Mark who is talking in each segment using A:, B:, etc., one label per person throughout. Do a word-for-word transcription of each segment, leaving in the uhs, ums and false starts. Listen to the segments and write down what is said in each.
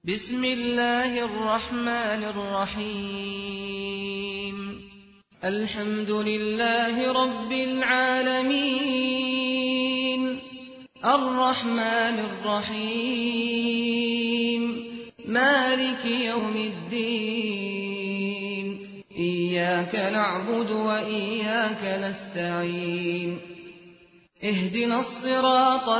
A: بسم الله الرحمن الرحيم الحمد لله رب العالمين الرحمن الرحيم مالك يوم الدين إياك نعبد وإياك نستعين اهدنا الصراط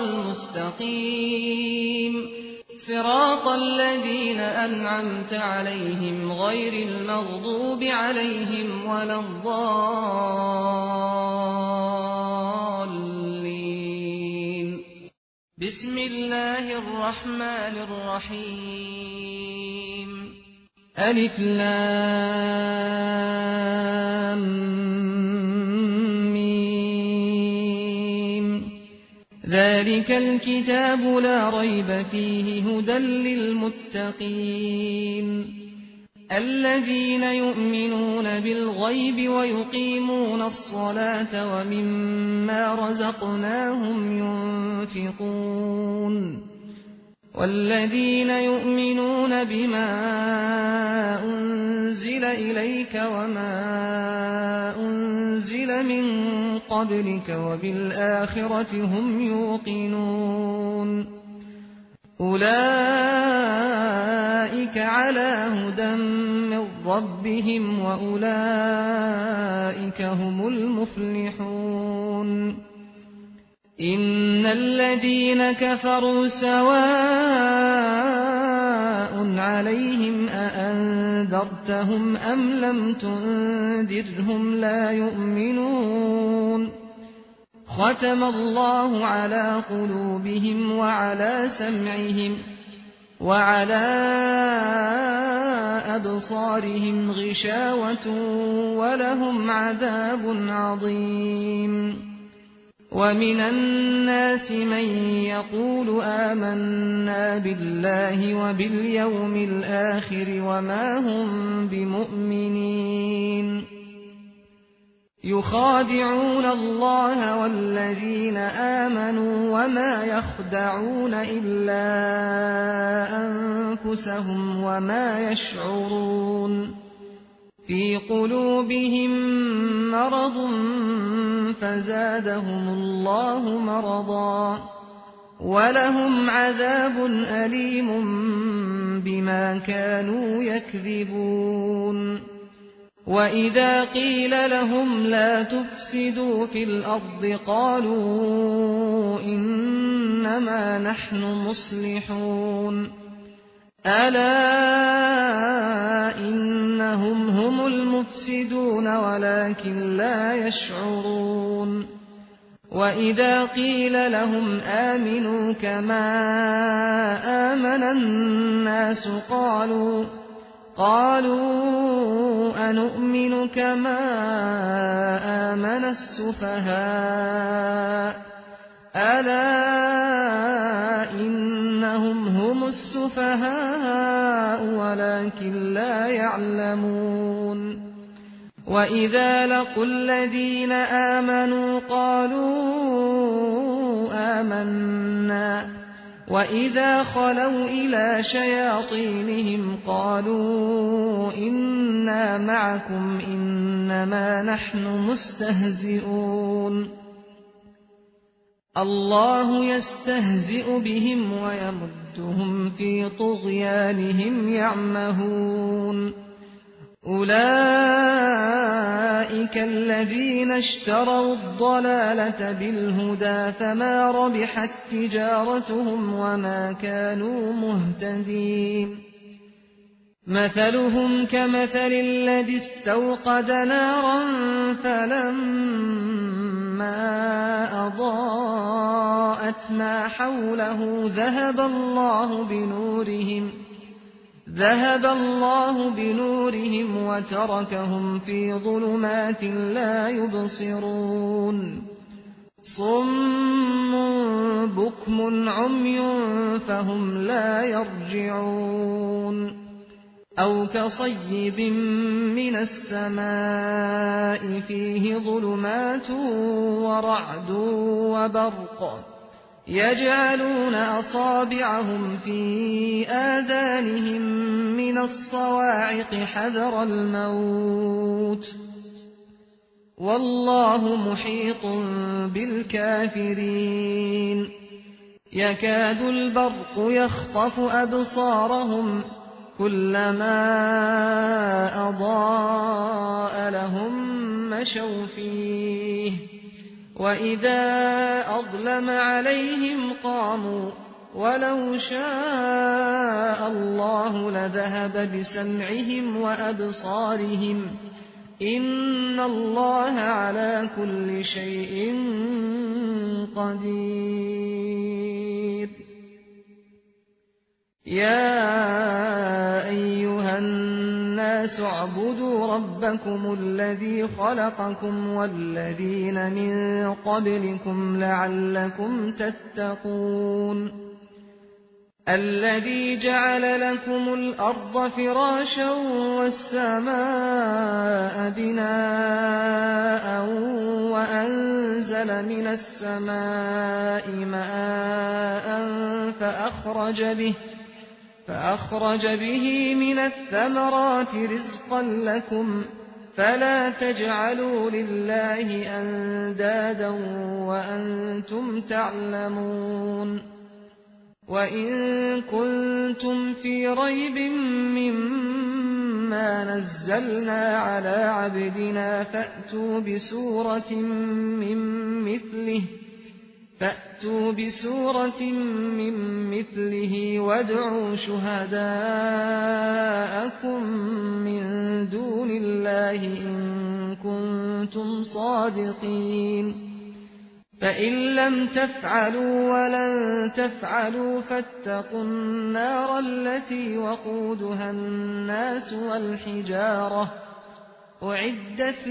A: المستقيم صراط الذين أنعمت عليهم غير المغضوب عليهم ولا الضالين بسم الله الرحمن الرحيم ألف لام ميم ذلك الكتاب لا ريب فيه هدى للمتقين الذين يؤمنون بالغيب ويقيمون الصلاة ومما رزقناهم ينفقون والذين يؤمنون بما أنزل إليك وما أنزل من قبلك وبالآخرة هم يوقنون أولئك على هدى من ربهم وأولئك هم المفلحون إن الذين كفروا سواء عليهم أأنذرتهم أم لم تنذرهم لا يؤمنون ختم الله على قلوبهم وعلى سمعهم وعلى أبصارهم غشاوة ولهم عذاب عظيم ومن الناس من يقول آمنا بالله وباليوم الآخر وما هم بمؤمنين يخادعون الله والذين آمنوا وما يخدعون إلا أنفسهم وما يشعرون في قلوبهم مرض فزادهم الله مرضا ولهم عذاب أليم بما كانوا يكذبون وإذا قيل لهم لا تفسدوا في الأرض قالوا إنما نحن مصلحون ألا إنهم هم المفسدون ولكن لا يشعرون وإذا قيل لهم آمنوا كما آمن الناس قالوا قالوا أنؤمن كما آمن السفهاء ألا إنهم هم السفهاء ولكن لا يعلمون وإذا لقوا الذين آمنوا قالوا آمنا وإذا خلوا إلى شياطينهم قالوا إنا معكم إنما نحن مستهزئون الله يستهزئ بهم ويمدهم في طغيانهم يعمهون أولئك الذين اشتروا الضلالة بالهدى فما ربحت تجارتهم وما كانوا مهتدين مثلهم كمثل الذي استوقد نارا فلما أضاءت ما حوله ذهب الله بنورهم ذهب الله بنورهم وتركهم في ظلمات لا يبصرون صم بكم عمي فهم لا يرجعون أو كصيب من السماء فيه ظلمات ورعد وبرق يجعلون أصابعهم في آذانهم من الصواعق حذر الموت والله محيط بالكافرين يكاد البرق يخطف أبصارهم كلما أضاء لهم مشوا فيه وإذا أظلم عليهم قاموا ولو شاء الله لذهب بسمعهم وأبصارهم إن الله على كل شيء قدير يا أيها الناس اعبدوا ربكم الذي خلقكم والذين من قبلكم لعلكم تتقون الذي جعل لكم الأرض فراشا والسماء بناء وأنزل من السماء ماء فأخرج به فأخرج به من الثمرات رزقا لكم فلا تجعلوا لله أندادا وأنتم تعلمون وإن كنتم في ريب مما نزلنا على عبدنا فأتوا بسورة من مثله فأتوا بسورة من مثله وادعوا شهداءكم من دون الله إن كنتم صادقين فإن لم تفعلوا ولن تفعلوا فاتقوا النار التي وقودها الناس والحجارة أعدت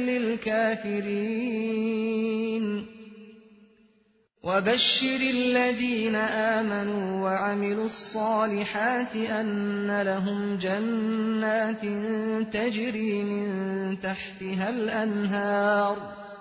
A: للكافرين وبشر الذين آمنوا وعملوا الصالحات أن لهم جنات تجري من تحتها الأنهار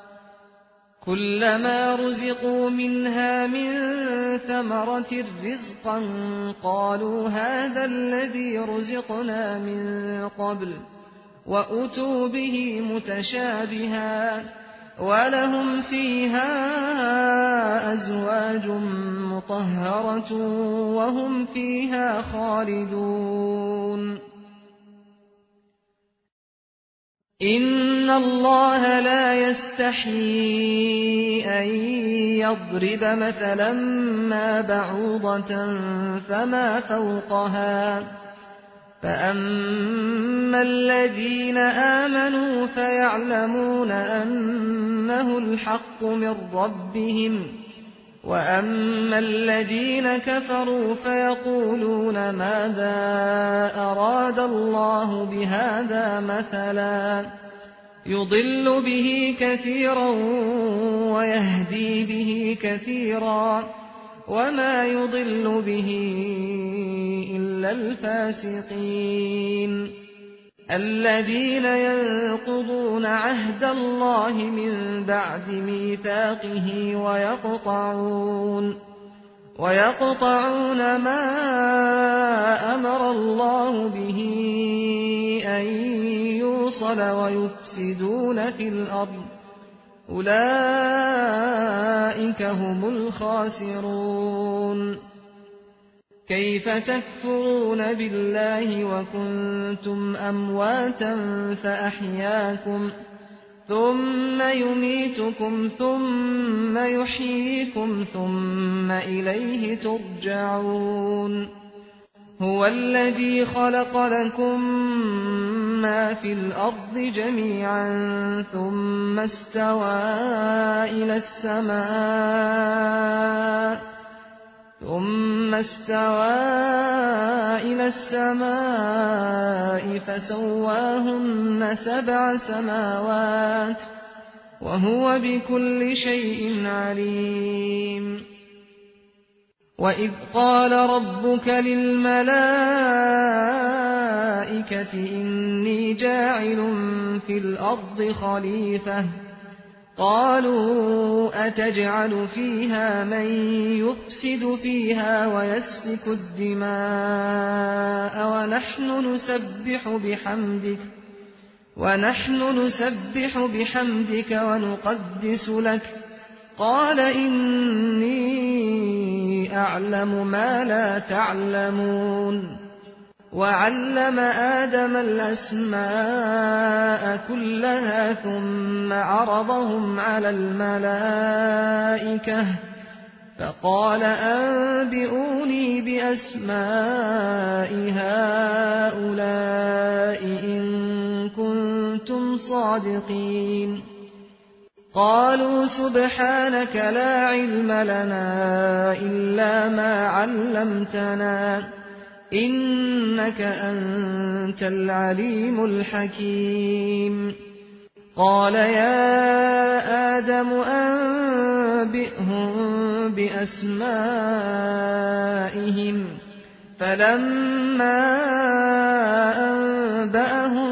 A: كلما رزقوا منها من ثمرة رزقا قالوا هذا الذي رزقنا من قبل وأتوا به متشابها ولهم فيها أزواج مطهرة وهم فيها خالدون إن الله لا يستحيي أن يضرب مثلا ما بعوضة فما فوقها فأما الذين آمنوا فيعلمون أنه الحق من ربهم وأما الذين كفروا فيقولون ماذا أراد الله بهذا مثلا يضل به كثيرا ويهدي به كثيرا وما يضل به إلا الفاسقين الذين ينقضون عهد الله من بعد ميثاقه ويقطعون ويقطعون ما أمر الله به أن يوصل ويفسدون في الأرض أولئك هم الخاسرون كيف تكفرون بالله وكنتم أمواتا فأحياكم ثم يميتكم ثم يحييكم ثم إليه ترجعون هو الذي خلق لكم ما في الأرض جميعا ثم استوى إلى السماء ثم استوى إلى السماء فسواهن سبع سماوات وهو بكل شيء عليم وإذ قال ربك للملائكة إني جاعل في الأرض خليفة قالوا أتجعل فيها من يفسد فيها ويسفك الدماء ونحن نسبح بحمدك ونحن نسبح بحمدك ونقدس لك قال إني أعلم ما لا تعلمون وعلم آدم الأسماء كلها ثم عرضهم على الملائكة فقال أنبئوني بأسماء هؤلاء إن كنتم صادقين قالوا سبحانك لا علم لنا إلا ما علمتنا إنك أنت العليم الحكيم قال يا آدم أنبئهم بأسمائهم فلما أنبأهم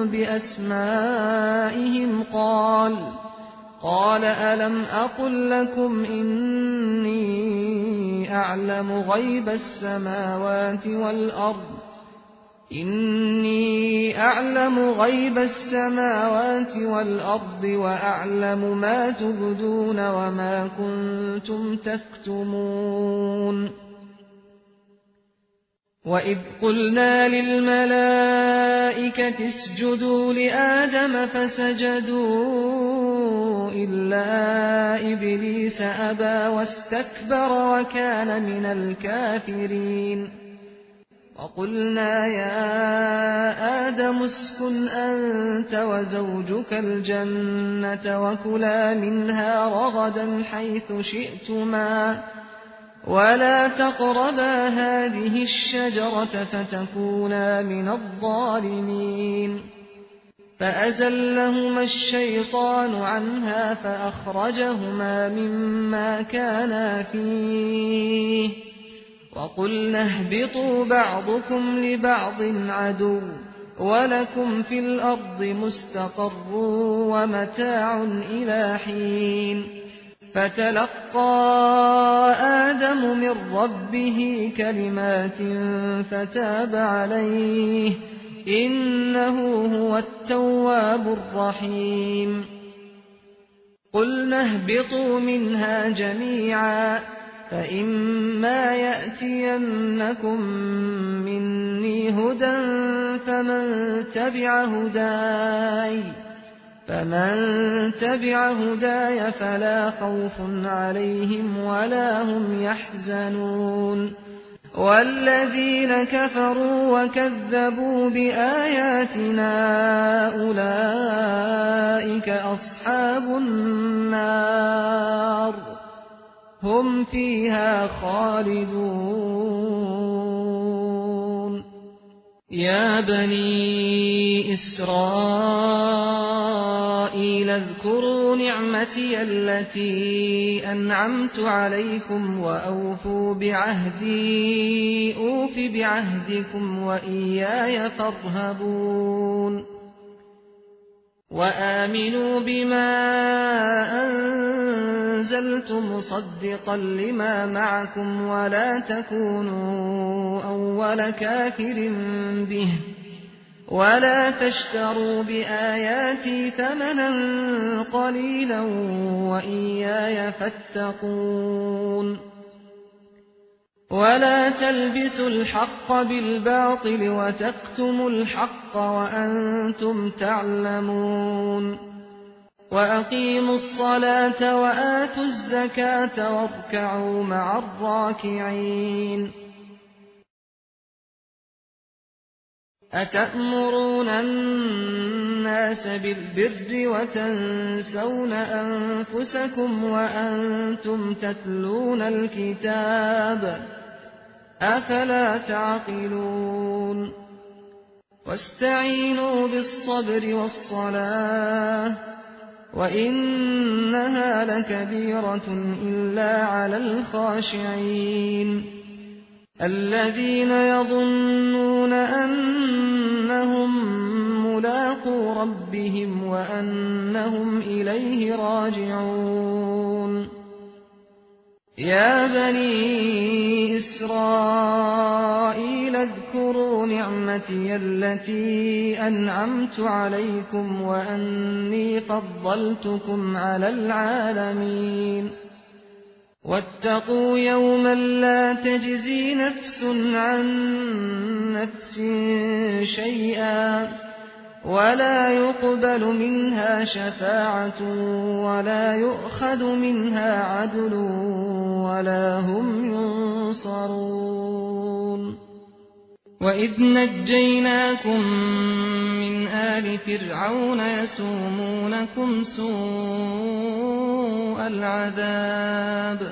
A: بأسمائهم قال قال ألم أقل لكم إني أعلم غيب السماوات والأرض إني أعلم غيب السماوات والأرض وأعلم ما تبدون وما كنتم تكتمون وإذ قلنا للملائكة اسجدوا لآدم فسجدوا إلا إبليس أبى واستكبر وكان من الكافرين وقلنا يا آدم اسكن أنت وزوجك الجنة وكلا منها رغدا حيث شئتما ولا تقربا هذه الشجرة فتكونا من الظالمين فأزلهما الشيطان عنها فأخرجهما مما كانا فيه وقلنا اهبطوا بعضكم لبعض عدو ولكم في الأرض مستقر ومتاع إلى حين فتلقى آدم من ربه كلمات فتاب عليه إنه هو التواب الرحيم قلنا اهبطوا منها جميعا فإما يأتينكم مني هدى فمن تبع هداي فمن تبع هداي فلا خوف عليهم ولا هم يحزنون والذين كفروا وكذبوا بآياتنا أولئك أصحاب النار هم فيها خالدون يا بني إسرائيل اذكروا نعمتي التي أنعمت عليكم وأوفوا بعهدي أوف بعهدكم وإياي فارهبون وآمنوا بما أنزلت مصدقا لما معكم ولا تكونوا أول كافر به ولا تشتروا بآياتي ثمنا قليلا وإياي فاتقون ولا تلبسوا الحق بالباطل وتكتموا الحق وأنتم تعلمون وأقيموا الصلاة وآتوا الزكاة واركعوا مع الراكعين أتأمرون الناس بالبر وتنسون أنفسكم وأنتم تتلون الكتاب أفلا تعقلون واستعينوا بالصبر والصلاة وإنها لكبيرة إلا على الخاشعين الذين يظنون أنهم ملاقو واتقوا ربهم وأنهم إليه راجعون يا بني إسرائيل اذكروا نعمتي التي أنعمت عليكم وأني فضلتكم على العالمين واتقوا يوما لا تجزي نفس عن نفس شيئا ولا يقبل منها شفاعة ولا يؤخذ منها عدل ولا هم ينصرون وإذ نجيناكم من آل فرعون يسومونكم سوء العذاب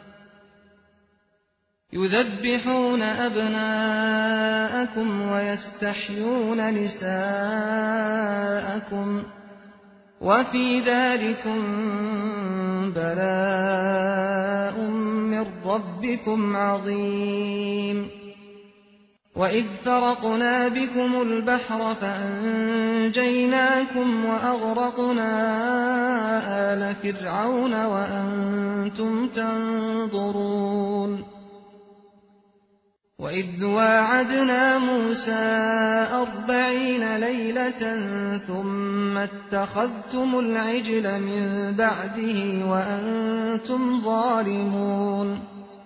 A: يذبحون أبناءكم ويستحيون نساءكم وفي ذلكم بلاء من ربكم عظيم وإذ فرقنا بكم البحر فأنجيناكم وأغرقنا آل فرعون وأنتم تنظرون وإذ واعدنا موسى أربعين ليلة ثم اتخذتم العجل من بعده وأنتم ظالمون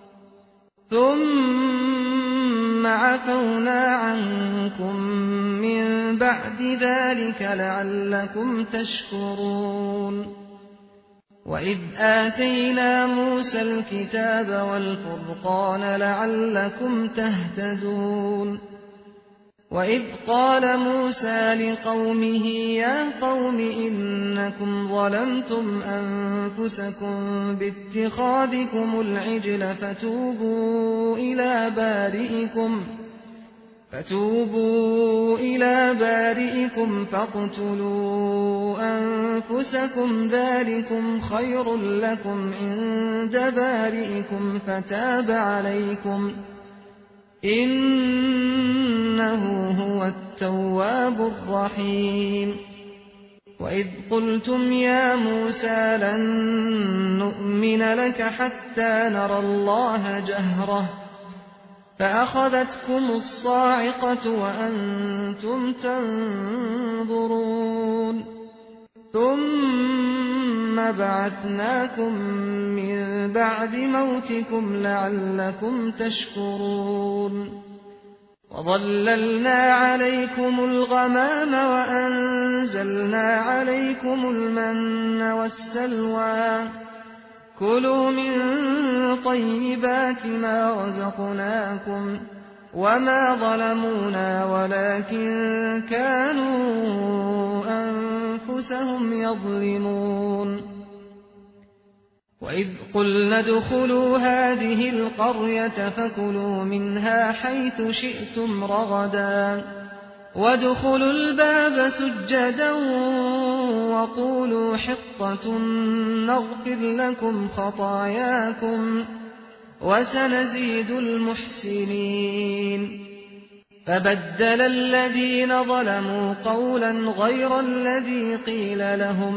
A: ثم عفونا عنكم من بعد ذلك لعلكم تشكرون وإذ آتينا موسى الكتاب والفرقان لعلكم تهتدون وإذ قال موسى لقومه يا قوم إنكم ظلمتم أنفسكم باتخاذكم العجل فتوبوا إلى بارئكم فتوبوا إلى بارئكم فاقتلوا أنفسكم ذلكم خير لكم عند بارئكم فتاب عليكم إنه هو التواب الرحيم وإذ قلتم يا موسى لن نؤمن لك حتى نرى الله جهرة فأخذتكم الصاعقة وأنتم تنظرون ثم بعثناكم من بعد موتكم لعلكم تشكرون وظللنا عليكم الغمام وأنزلنا عليكم المن والسلوى كلوا من طيبات ما رزقناكم وما ظلمونا ولكن كانوا أنفسهم يظلمون وإذ قلنا ادخلوا هذه القرية فكلوا منها حيث شئتم رغدا وادخلوا الباب سجدا وقولوا حطة نغفر لكم خطاياكم وسنزيد المحسنين فبدل الذين ظلموا قولا غير الذي قيل لهم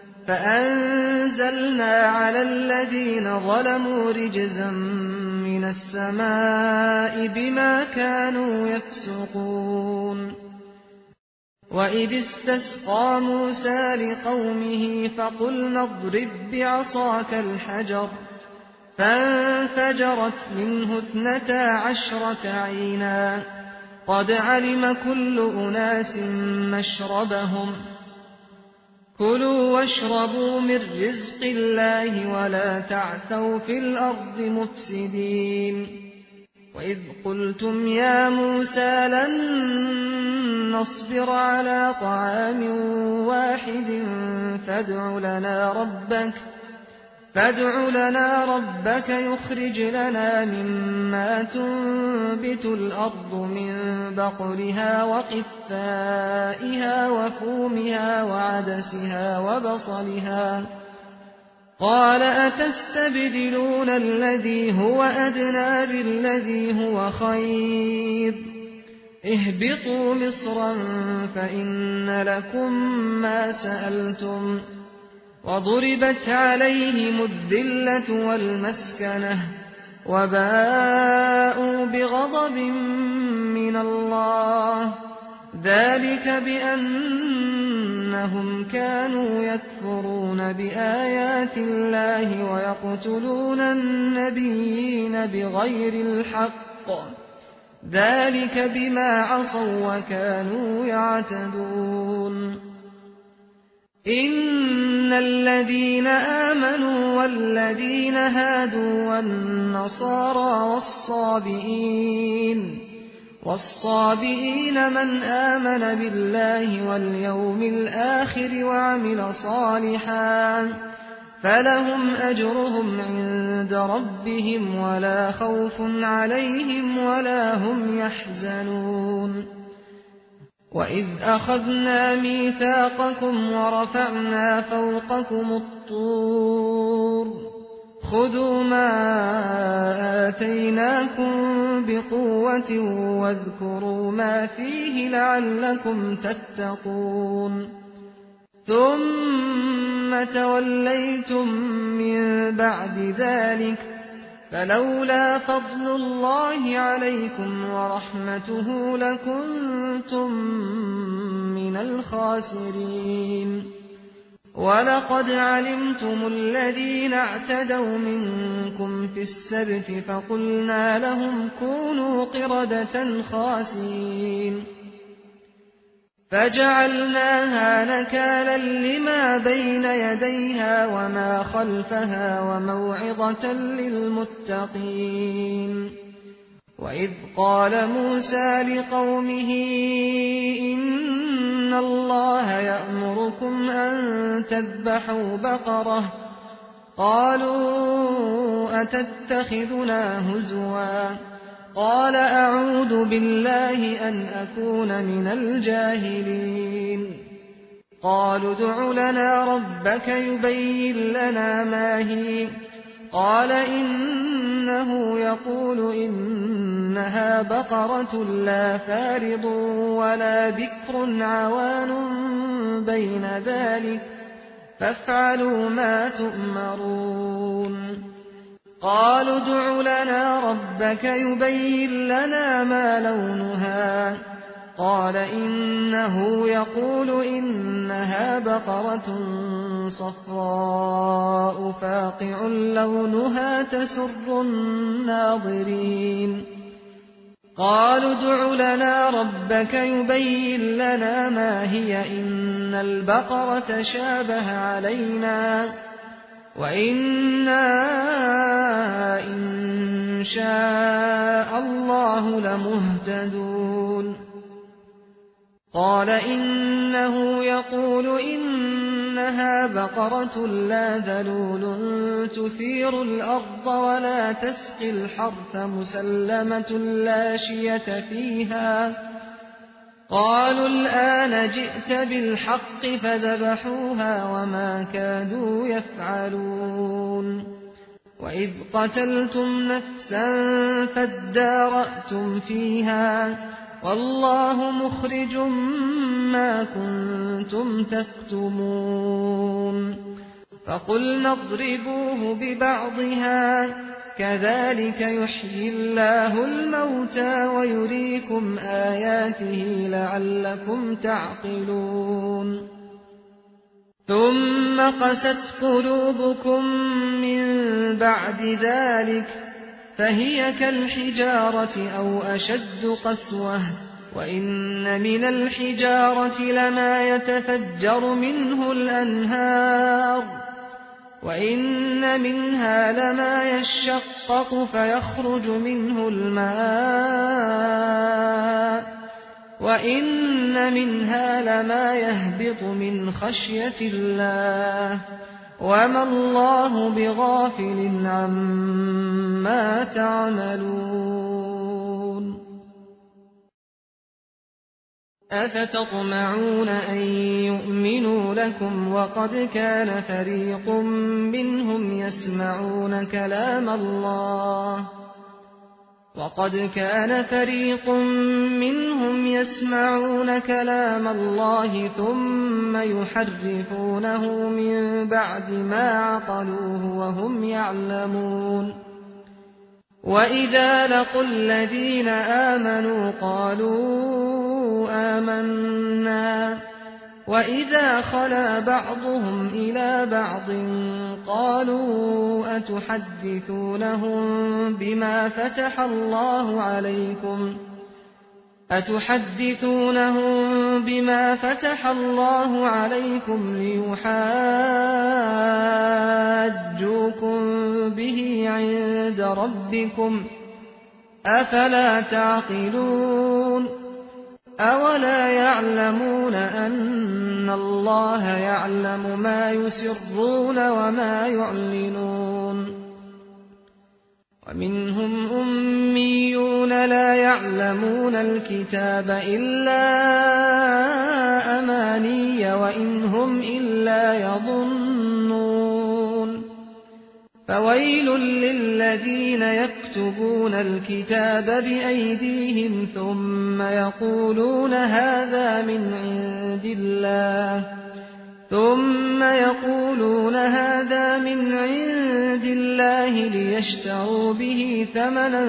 A: فأنزلنا على الذين ظلموا رجزا من السماء بما كانوا يفسقون وإذ استسقى موسى لقومه فقلنا اضرب بعصاك الحجر فانفجرت منه اثنتا عشرة عينا قد علم كل أناس مشربهم كلوا واشربوا من رزق الله ولا تعثوا في الأرض مفسدين وإذ قلتم يا موسى لن نصبر على طعام واحد فادع لنا ربك فادع لنا ربك يخرج لنا مما تنبت الأرض من بقلها وقثائها وفومها وعدسها وبصلها قال أتستبدلون الذي هو أدنى بالذي هو خير اهبطوا مصرا فإن لكم ما سألتم وضربت عليهم الذلة والمسكنة وباءوا بغضب من الله ذلك بأنهم كانوا يكفرون بآيات الله ويقتلون النبيين بغير الحق ذلك بما عصوا وكانوا يعتدون إن الذين آمنوا والذين هادوا والنصارى والصابئين والصابئين من آمن بالله واليوم الآخر وعمل صالحا فلهم أجرهم عند ربهم ولا خوف عليهم ولا هم يحزنون وإذ أخذنا ميثاقكم ورفعنا فوقكم الطور خذوا ما آتيناكم بقوة واذكروا ما فيه لعلكم تتقون ثم توليتم من بعد ذلك فلولا فضل الله عليكم ورحمته لكنتم من الخاسرين ولقد علمتم الذين اعتدوا منكم في السبت فقلنا لهم كونوا قردة خاسئين فجعلناها نكالا لما بين يديها وما خلفها وموعظة للمتقين وإذ قال موسى لقومه إن الله يأمركم أن تذبحوا بقرة قالوا أتتخذنا هزوا قال أعوذ بالله أن أكون من الجاهلين قالوا ادع لنا ربك يبين لنا ما هي قال إنه يقول إنها بقرة لا فارض ولا بكر عوان بين ذلك فافعلوا ما تؤمرون قالوا ادع لنا ربك يبين لنا ما لونها قال إنه يقول إنها بقرة صفراء فاقع لونها تسر الناظرين قالوا ادع لنا ربك يبين لنا ما هي إن البقرة شابه علينا وإنا إن شاء الله لمهتدون قال إنه يقول إنها بقرة لا ذلول تثير الأرض ولا تسقي الحرث مسلمة لا شية فيها قالوا الآن جئت بالحق فذبحوها وما كادوا يفعلون وإذ قتلتم نفسا فادارأتم فيها والله مخرج ما كنتم تكتمون فقلنا اضربوه ببعضها كذلك يحيي الله الموتى ويريكم آياته لعلكم تعقلون ثم قست قلوبكم من بعد ذلك فهي كالحجارة أو أشد قسوة وإن من الحجارة لما يتفجر منه الأنهار وإن منها لما يشقق فيخرج منه الماء وإن منها لما يهبط من خشية الله وما الله بغافل عما تعملون أفتطمعون أن يؤمنوا لكم وقد كان فريق منهم يسمعون كلام الله وقد كان فريق منهم يسمعون كلام الله ثم يحرفونه من بعد ما عقلوه وهم يعلمون وإذا لقوا الذين آمنوا قالوا آمنا وإذا خلا بعضهم إلى بعض قالوا أتحدثونهم بما فتح الله عليكم أتحدثونهم بما فتح الله عليكم ليحاجوكم به عند ربكم أفلا تعقلون أولا يعلمون أن الله يعلم ما يسرون وما يعلنون ومنهم أميون لا يعلمون الكتاب إلا أماني وإن هم إلا يظنون فويل للذين يكتبون الكتاب بأيديهم ثم يقولون هذا من عند الله ثم يقولون هذا من عند الله ليشتروا به ثمنا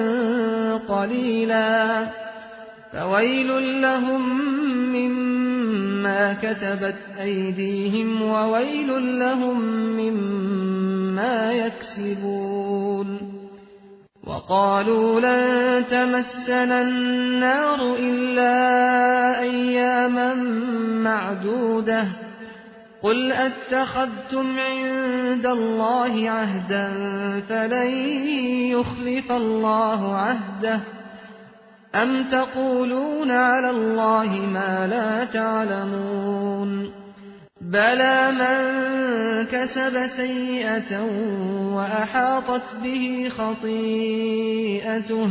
A: قليلا فويل لهم مما كتبت أيديهم وويل لهم مما يكسبون وقالوا لن تمسنا النار إلا أياما معدودة قل أتخذتم عند الله عهدا فلن يخلف الله عهده أم تقولون على الله ما لا تعلمون بلى من كسب سيئة وأحاطت به خطيئته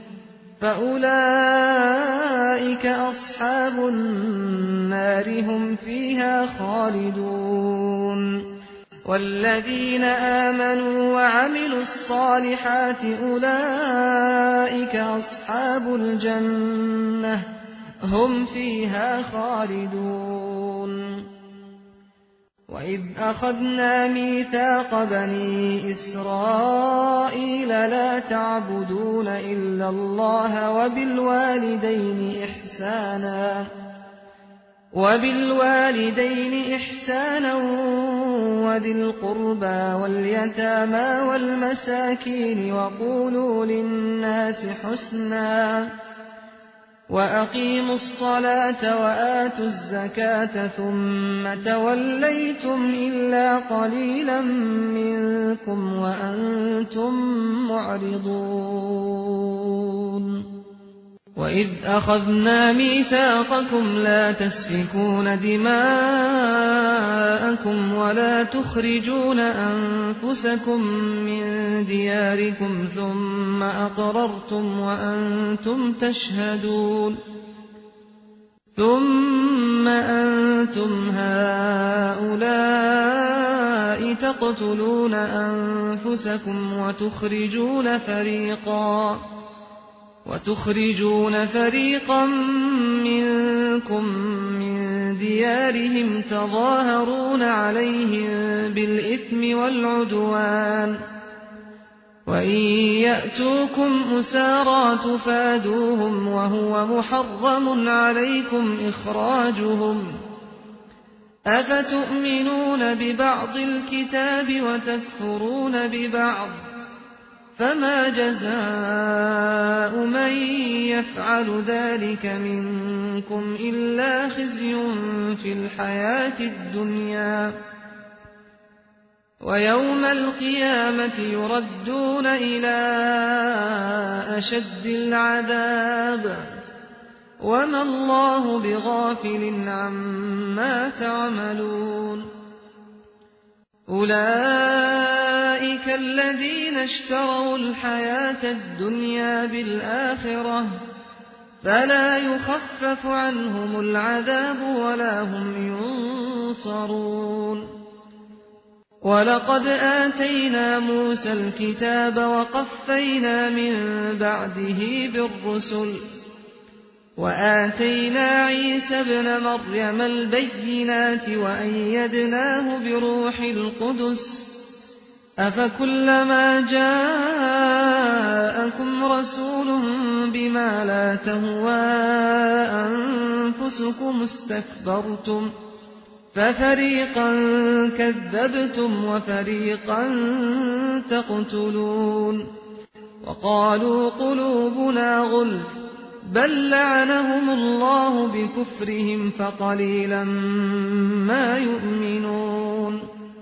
A: فأولئك أصحاب النار هم فيها خالدون والذين آمنوا وعملوا الصالحات أولئك أصحاب الجنة هم فيها خالدون وإذ أخذنا ميثاق بني إسرائيل لا تعبدون إلا الله وبالوالدين إحسانا وبالوالدين إحسانا وذي القربى واليتامى والمساكين وقولوا للناس حسنا وأقيموا الصلاة وآتوا الزكاة ثم توليتم إلا قليلا منكم وأنتم معرضون وإذ أخذنا ميثاقكم لا تسفكون دماءكم ولا تخرجون أنفسكم من دياركم ثم أقررتم وأنتم تشهدون ثم أنتم هؤلاء تقتلون أنفسكم وتخرجون فريقا وتخرجون فريقا منكم من ديارهم تظاهرون عليهم بالإثم والعدوان وإن يأتوكم أسارى تفادوهم وهو محرم عليكم إخراجهم أفتؤمنون ببعض الكتاب وتكفرون ببعض فما جزاء من يفعل ذلك منكم إلا خزي في الحياة الدنيا ويوم القيامة يردون إلى أشد العذاب وما الله بغافل عما تعملون أولئك الذين اشتروا الحياة الدنيا بالآخرة فلا يخفف عنهم العذاب ولا هم ينصرون وَلَقَدْ آتَيْنَا مُوسَى الْكِتَابَ وَقَفَّيْنَا مِن بَعْدِهِ بِالرُّسُلِ وَآتَيْنَا عِيسَى ابْنَ مَرْيَمَ الْبَيِّنَاتِ وَأَيَّدْنَاهُ بِرُوحِ الْقُدُسِ أَفَكُلَّمَا جَاءَكُمْ رَسُولٌ بِمَا لَا تَهْوَىٰ أَنفُسُكُمُ اسْتَكْبَرْتُمْ فَفَرِيقًا كَذَّبْتُمْ وَفَرِيقًا تَقْتُلُونَ وَقَالُوا قُلُوبُنَا غُلْفٌ بَل لَّعَنَهُمُ اللَّهُ بِكُفْرِهِمْ فَقَلِيلًا مَّا يُؤْمِنُونَ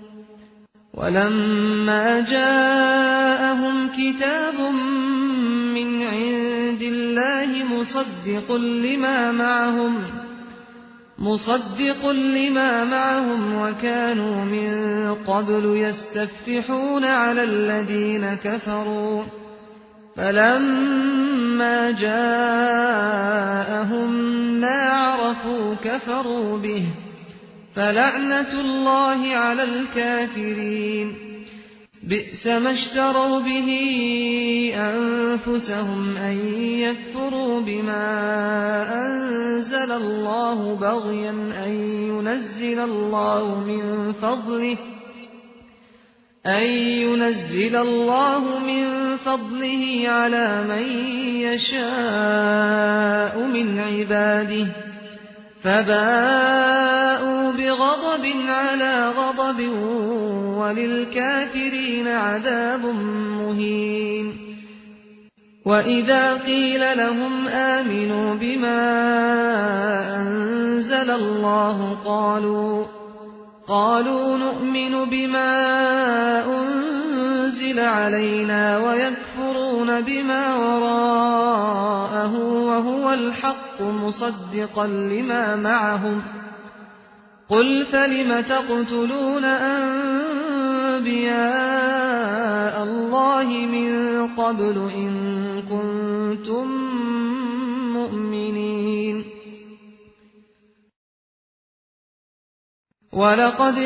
A: وَلَمَّا جَاءَهُمْ كِتَابٌ مِّنْ عِندِ اللَّهِ مُصَدِّقٌ لِّمَا مَعَهُمْ مُصَدِّقٌ لِّمَا مَعَهُمْ وَكَانُوا مِن قَبْلُ يَسْتَفْتِحُونَ عَلَى الَّذِينَ كَفَرُوا فَلَمَّا جَاءَهُم مَّا عَرَفُوا كَفَرُوا بِهِ فَلَعْنَةُ اللَّهِ عَلَى الْكَافِرِينَ بِئْسَ مَا اشْتَرَوْا بِهِ أَنفُسَهُمْ أَن يَكْفُرُوا بِمَا أَنزَلَ اللَّهُ بَغْيًا أَن يُنَزِّلَ اللَّهُ مِن فَضْلِهِ أَن يُنَزِّلَ اللَّهُ مِن فَضْلِهِ عَلَىٰ مَن يَشَاءُ مِنْ عِبَادِهِ فَبَاءُوا بِغَضَبٍ عَلَىٰ غَضَبٍ وَلِلْكَافِرِينَ عَذَابٌ مُّهِينٌ وَإِذَا قِيلَ لَهُمْ آمِنُوا بِمَا أَنزَلَ اللَّهُ قَالُوا قَالُوا نُؤْمِنُ بِمَا أُنزِلَ عَلَيْنَا وَيَكْفُرُونَ بِمَا وَرَاءَهُ وَهُوَ الْحَقُّ مُصَدِّقًا لِّمَا مَعَهُمْ قُلْ فَلِمَ تَقْتُلُونَ أَنبِيَاءَ اللَّهِ مِن قَبْلُ إِن كُنتُم مُّؤْمِنِينَ وَلَقَدْ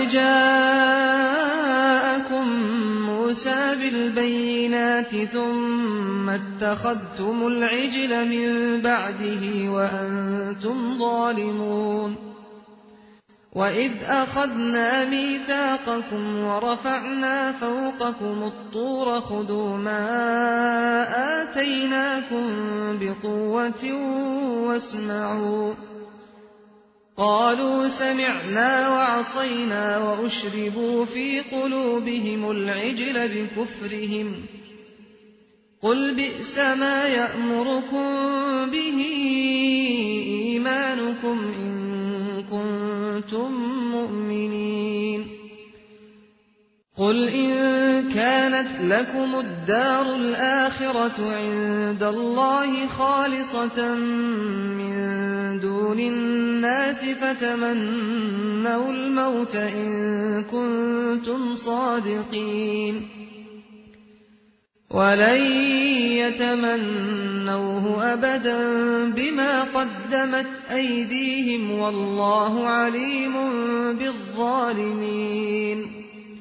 A: جَاءَكُم مُّوسَىٰ بِالْبَيِّنَاتِ ثُمَّ اتَّخَذْتُمُ الْعِجْلَ مِن بَعْدِهِ وَأَنتُمْ ظَالِمُونَ وَإِذْ أَخَذْنَا مِيثَاقَكُمْ وَرَفَعْنَا فَوْقَكُمُ الطُّورَ خُذُوا مَا آتَيْنَاكُم بِقُوَّةٍ وَاسْمَعُوا قَالُوا سَمِعْنَا وَعَصَيْنَا وَأُشْرِبُوا فِي قُلُوبِهِمُ الْعِجْلَ بِكُفْرِهِمْ قُلْ بِئْسَ مَا يَأْمُرُكُم بِهِ إِيمَانُكُمْ إِن كُنتُم مُّؤْمِنِينَ قُلْ إِن كَانَتْ لَكُمُ الدَّارُ الْآخِرَةُ عِندَ اللَّهِ خَالِصَةً مِّن دُونِ النَّاسِ فَتَمَنَّوُا الْمَوْتَ إِن كُنتُمْ صَادِقِينَ وَلَن يَتَمَنَّوْهُ أَبَدًا بِمَا قَدَّمَتْ أَيْدِيهِمْ وَاللَّهُ عَلِيمٌ بِالظَّالِمِينَ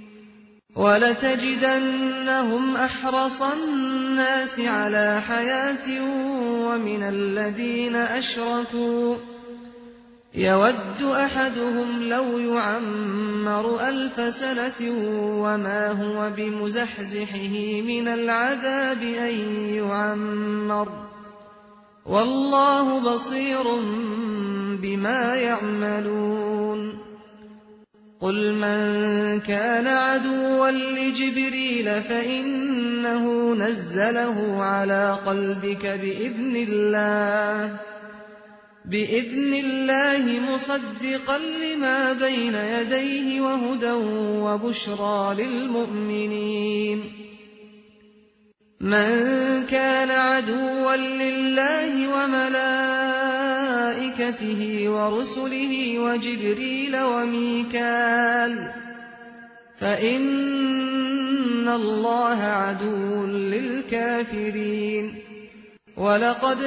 A: وَلَتَجِدَنَّهُمْ أَحْرَصَ النَّاسِ عَلَىٰ حَيَاةٍ وَمِنَ الَّذِينَ أَشْرَكُوا يَوَدُّ أَحَدُهُمْ لَوْ يُعَمَّرُ أَلْفَ سَنَةٍ وَمَا هُوَ بِمُزَحْزِحِهِ مِنَ الْعَذَابِ أَن يُعَمَّرَ وَاللَّهُ بَصِيرٌ بِمَا يَعْمَلُونَ قُلْ مَن كَانَ عَدُوًّا لِّجِبْرِيلَ فَإِنَّهُ نَزَّلَهُ عَلَىٰ قَلْبِكَ بِإِذْنِ اللَّهِ بِإِذْنِ اللَّهِ مُصَدِّقًا لِّمَا بَيْنَ يَدَيْهِ وَهُدًى وَبُشْرَىٰ لِلْمُؤْمِنِينَ مَن كَانَ عَدُوًّا لِّلَّهِ وَمَلَائِكَتِهِ وَرُسُلِهِ وَجِبْرِيلَ وَمِيكَالَ فَإِنَّ اللَّهَ عَدُوٌّ لِّلْكَافِرِينَ وَلَقَدْ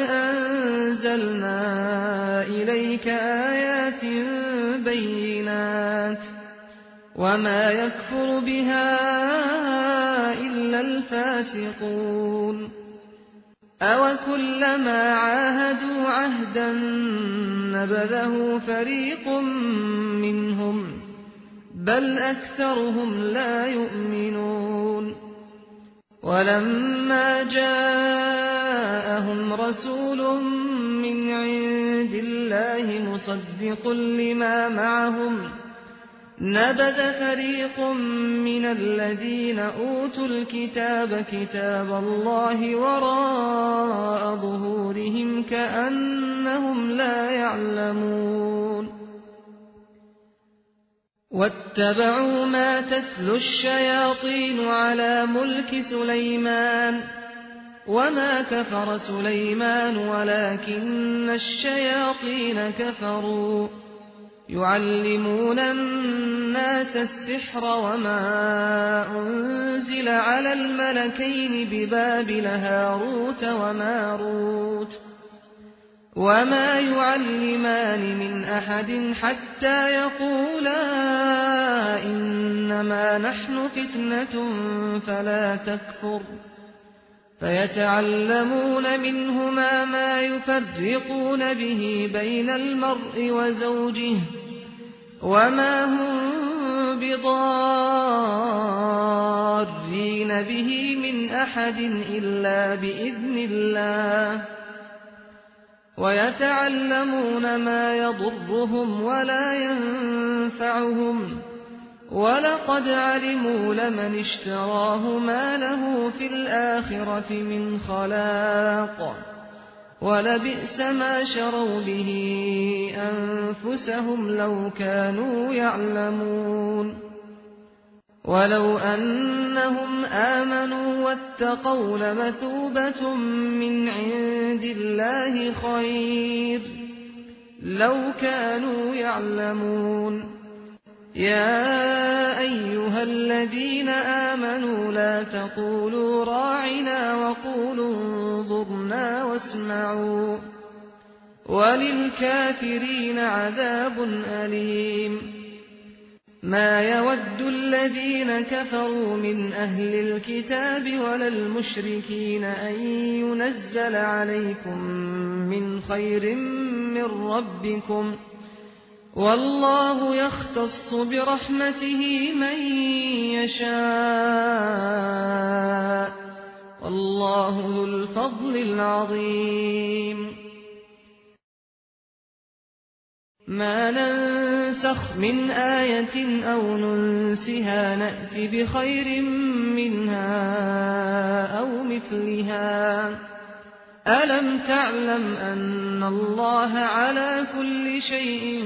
A: أَنزَلْنَا إِلَيْكَ آيَاتٍ بَيِّنَاتٍ وما يكفر بها إلا الفاسقون أوكلما عاهدوا عهدا نبذه فريق منهم بل أكثرهم لا يؤمنون ولما جاءهم رسول من عند الله مصدق لما معهم نبذ فريق من الذين أوتوا الكتاب كتاب الله وراء ظهورهم كأنهم لا يعلمون واتبعوا ما تتلو الشياطين على ملك سليمان وما كفر سليمان ولكن الشياطين كفروا يعلمون الناس السحر وما أنزل على الملكين ببابل هاروت وماروت وما يعلمان من أحد حتى يقولا إنما نحن فتنة فلا تكفر فيتعلمون منهما ما يفرقون به بين المرء وزوجه وما هم بضارين به من أحد إلا بإذن الله ويتعلمون ما يضرهم ولا ينفعهم ولقد علموا لمن اشتراه ما له في الآخرة من خلاق ولبئس ما شروا به أنفسهم لو كانوا يعلمون ولو أنهم آمنوا واتقوا لمثوبة من عند الله خير لو كانوا يعلمون يا أيها الذين آمنوا لا تقولوا راعنا وقولوا انظرنا واسمعوا وللكافرين عذاب أليم ما يود الذين كفروا من أهل الكتاب ولا المشركين أن ينزل عليكم من خير من ربكم والله يختص برحمته من يشاء والله ذو الفضل العظيم ما ننسخ من آية أو ننسها نأت بخير منها أو مثلها ألم تعلم أن الله على كل شيء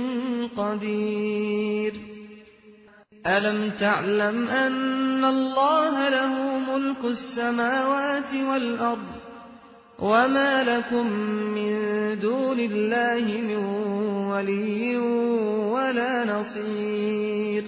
A: قدير ألم تعلم أن الله له ملك السماوات والأرض وما لكم من دون الله من ولي ولا نصير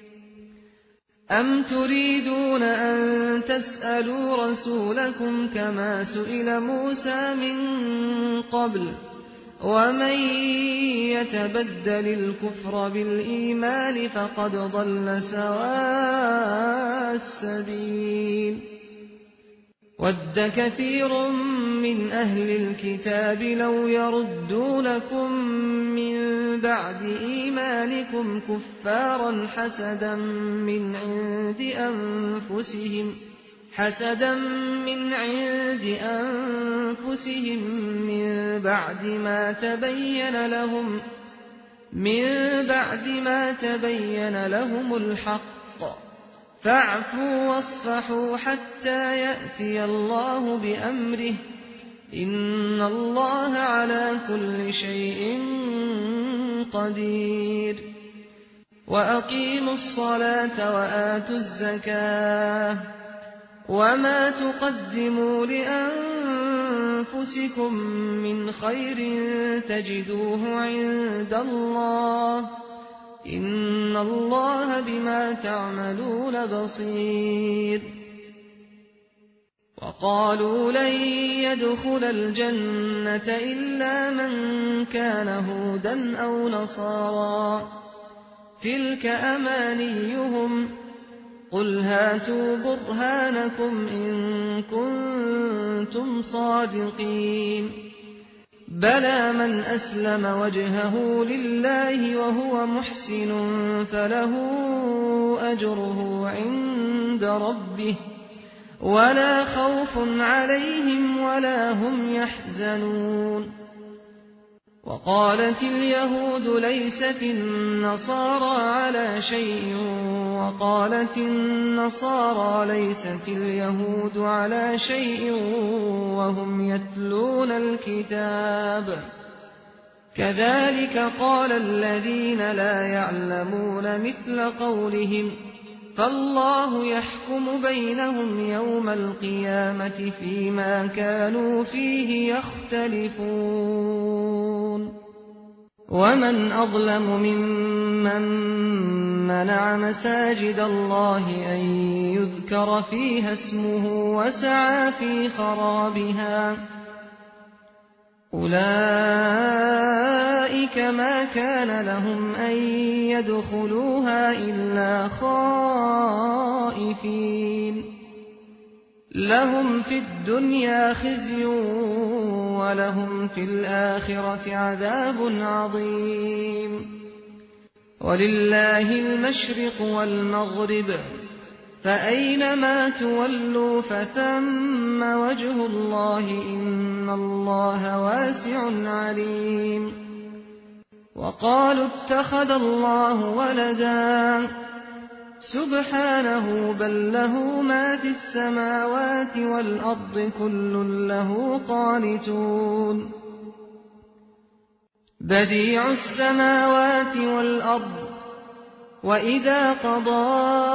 A: أم تريدون أن تسألوا رسولكم كما سئل موسى من قبل ومن يتبدل الكفر بالإيمان فقد ضل سواء السبيل ود كثير من أهل الكتاب لو يردونكم من بعد إيمانكم كفارا حسدا من عند أنفسهم حسدا من عند أنفسهم من بعد ما تبين لهم من بعد ما تبين لهم الحق فاعفوا واصفحوا حتى يأتي الله بأمره إن الله على كل شيء قدير وأقيموا الصلاة وآتوا الزكاة وما تقدموا لأنفسكم من خير تجدوه عند الله إن الله بما تعملون بصير وقالوا لن يدخل الجنة إلا من كان هودا أو نصارى تلك أمانيهم قل هاتوا برهانكم إن كنتم صادقين بلى من أسلم وجهه لله وهو محسن فله أجره عند ربه ولا خوف عليهم ولا هم يحزنون وقالت اليهود ليست النصارى على شيء وقالت النصارى ليست اليهود على شيء وهم يتلون الكتاب كذلك قال الذين لا يعلمون مثل قولهم فالله يحكم بينهم يوم القيامة فيما كانوا فيه يختلفون ومن أظلم ممن منع مساجد الله أن يذكر فيها اسمه وسعى في خرابها أولئك ما كان لهم أن يدخلوها إلا خائفين لهم في الدنيا خزي ولهم في الآخرة عذاب عظيم ولله المشرق والمغرب فأينما تولوا فثم وجه الله إن الله واسع عليم وقالوا اتخذ الله ولدا سبحانه بل له ما في السماوات والأرض كل له قانتون بديع السماوات والأرض وإذا قضى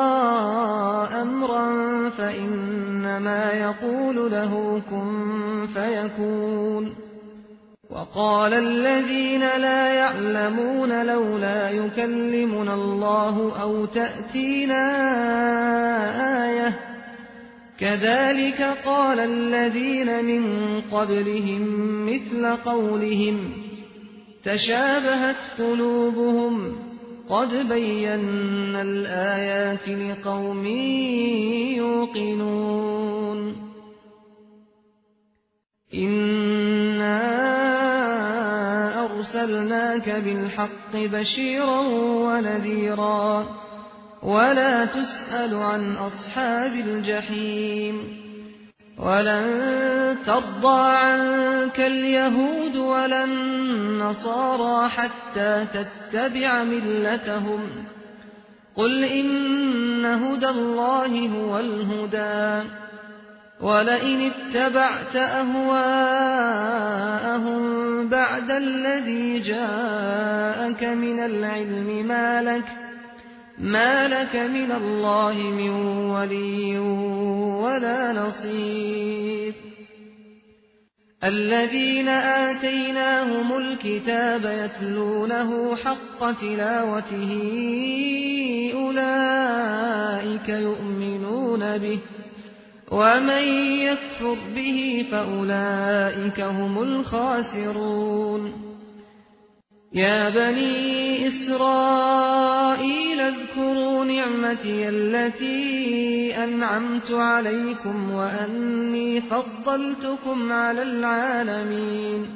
A: أمرا فإنما يقول له كن فيكون وقال الذين لا يعلمون لولا يكلمنا الله أو تأتينا آية كذلك قال الذين من قبلهم مثل قولهم تشابهت قلوبهم قد بينا الآيات لقوم يوقنون إنا أرسلناك بالحق بشيرا ونذيرا ولا تسأل عن أصحاب الجحيم ولن ترضى عنك اليهود ولا النصارى حتى تتبع ملتهم قل إن هدى الله هو الهدى ولئن اتبعت أهواءهم بعد الذي جاءك من العلم ما لك ما لك من الله من ولي ولا نصير الذين آتيناهم الكتاب يتلونه حق تلاوته أولئك يؤمنون به ومن يكفر به فأولئك هم الخاسرون يا بني إسرائيل اذكروا نعمتي التي أنعمت عليكم وأني فضلتكم على العالمين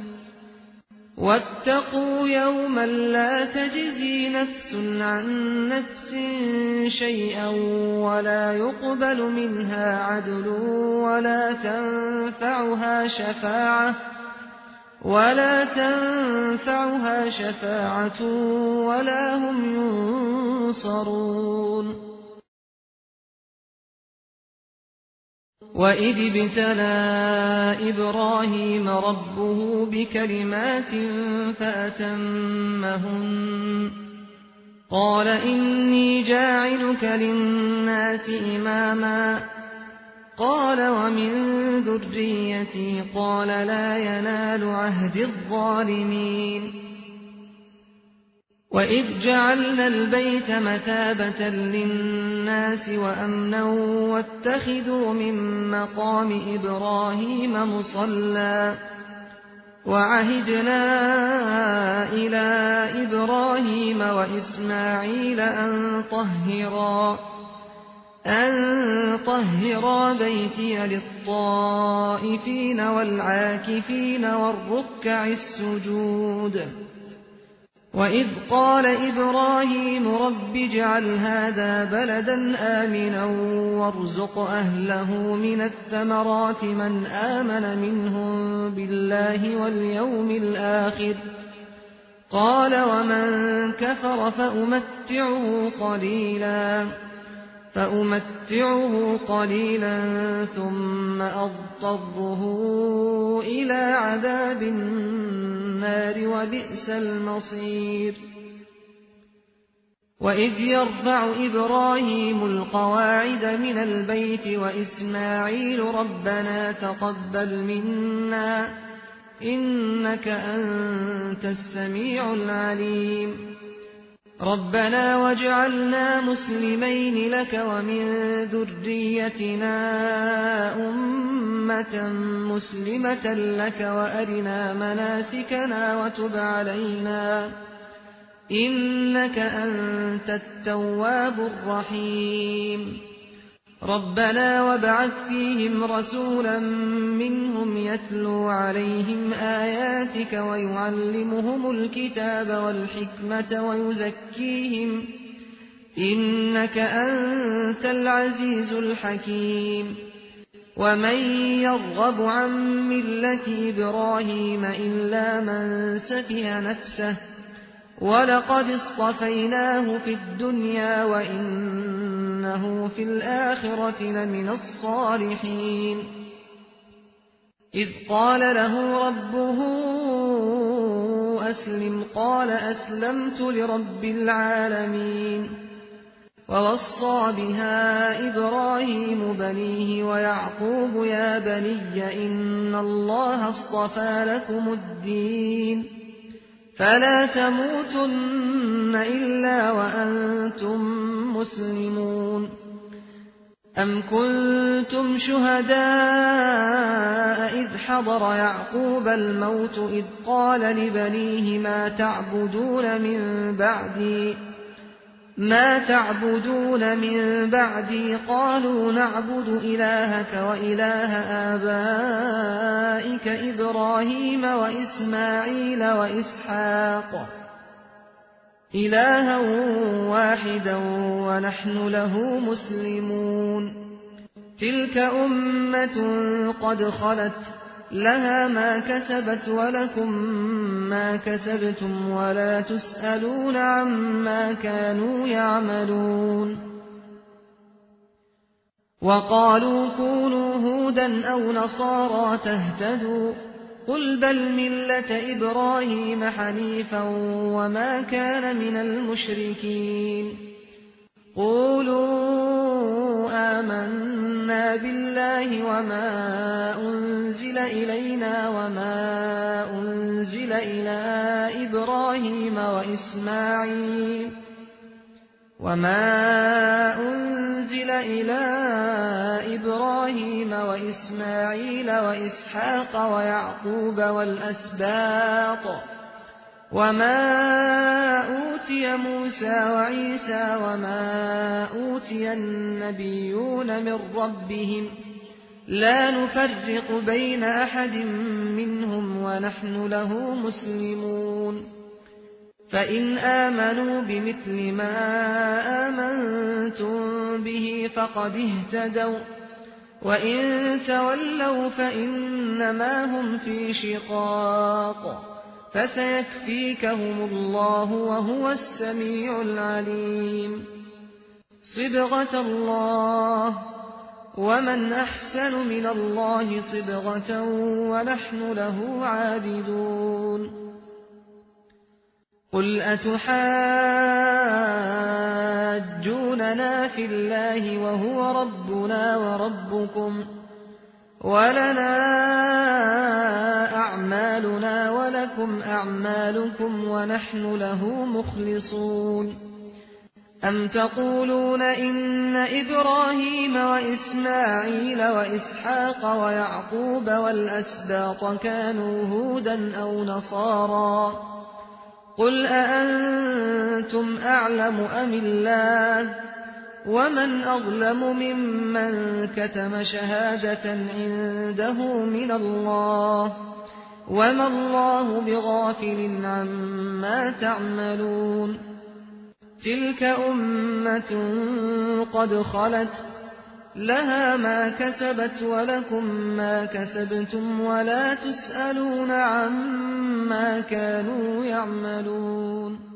A: واتقوا يوما لا تجزي نفس عن نفس شيئا ولا يقبل منها عدل ولا تنفعها شفاعة ولا تنفعها شفاعة ولا هم ينصرون وإذ ابتلى إبراهيم ربه بكلمات فأتمهن قال إني جاعلك للناس إماما قال ومن ذريتي قال لا ينال عهد الظالمين وإذ جعلنا البيت مثابة للناس وأمنا واتخذوا من مقام إبراهيم مصلى وعهدنا إلى إبراهيم وإسماعيل أن طهرا أن طهرا بيتي للطائفين والعاكفين والركع السجود وإذ قال إبراهيم رب اجعل هذا بلدا آمنا وارزق أهله من الثمرات من آمن منهم بالله واليوم الآخر قال ومن كفر فأمتعه قليلا فأمتعه قليلا ثم أضطره إلى عذاب النار وبئس المصير وإذ يرفع إبراهيم القواعد من البيت وإسماعيل ربنا تقبل منا إنك أنت السميع العليم ربنا واجعلنا مسلمين لك ومن ذريتنا أمة مسلمة لك وأرنا مناسكنا وتب علينا إنك أنت التواب الرحيم ربنا وابعث فيهم رسولا منهم يتلو عليهم آياتك ويعلمهم الكتاب والحكمة ويزكيهم إنك أنت العزيز الحكيم ومن يرغب عن ملة إبراهيم إلا من سفه نفسه ولقد اصطفيناه في الدنيا وإنه في الآخرة لمن الصالحين إذ قال له ربه أسلم قال أسلمت لرب العالمين ووصى بها إبراهيم بنيه ويعقوب يا بني إن الله اصطفى لكم الدين فلا تموتن إلا وأنتم مسلمون أم كنتم شهداء إذ حضر يعقوب الموت إذ قال لبنيه ما تعبدون من بعدي ما تعبدون من بعدي قالوا نعبد إلهك وإله آبائك إبراهيم وإسماعيل وإسحاق إلها واحدا ونحن له مسلمون تلك أمة قد خلت لها ما كسبت ولكم ما كسبتم ولا تسألون عما كانوا يعملون وقالوا كونوا هودا أو نصارى تهتدوا قل بل ملة إبراهيم حنيفا وما كان من المشركين قولوا آمنا بالله وما أنزل إلينا وما أنزل إلى إبراهيم وإسماعيل وما أنزل إلى إبراهيم وإسماعيل وإسحاق ويعقوب والأسباط وما أوتي موسى وعيسى وما أوتي النبيون من ربهم لا نفرق بين أحد منهم ونحن له مسلمون فإن آمنوا بمثل ما آمنتم به فقد اهتدوا وإن تولوا فإنما هم في شقاق فسيكفيكهم الله وهو السميع العليم صبغة الله ومن أحسن من الله صبغة ونحن له عابدون قل أتحاجوننا في الله وهو ربنا وربكم ولنا أعمالنا ولكم أعمالكم ونحن له مخلصون أم تقولون إن إبراهيم وإسماعيل وإسحاق ويعقوب والأسباط كانوا هودا أو نصارى قل أأنتم أعلم أم الله ومن أظلم ممن كتم شهادة عنده من الله وما الله بغافل عما تعملون تلك أمة قد خلت لها ما كسبت ولكم ما كسبتم ولا تسألون عما كانوا يعملون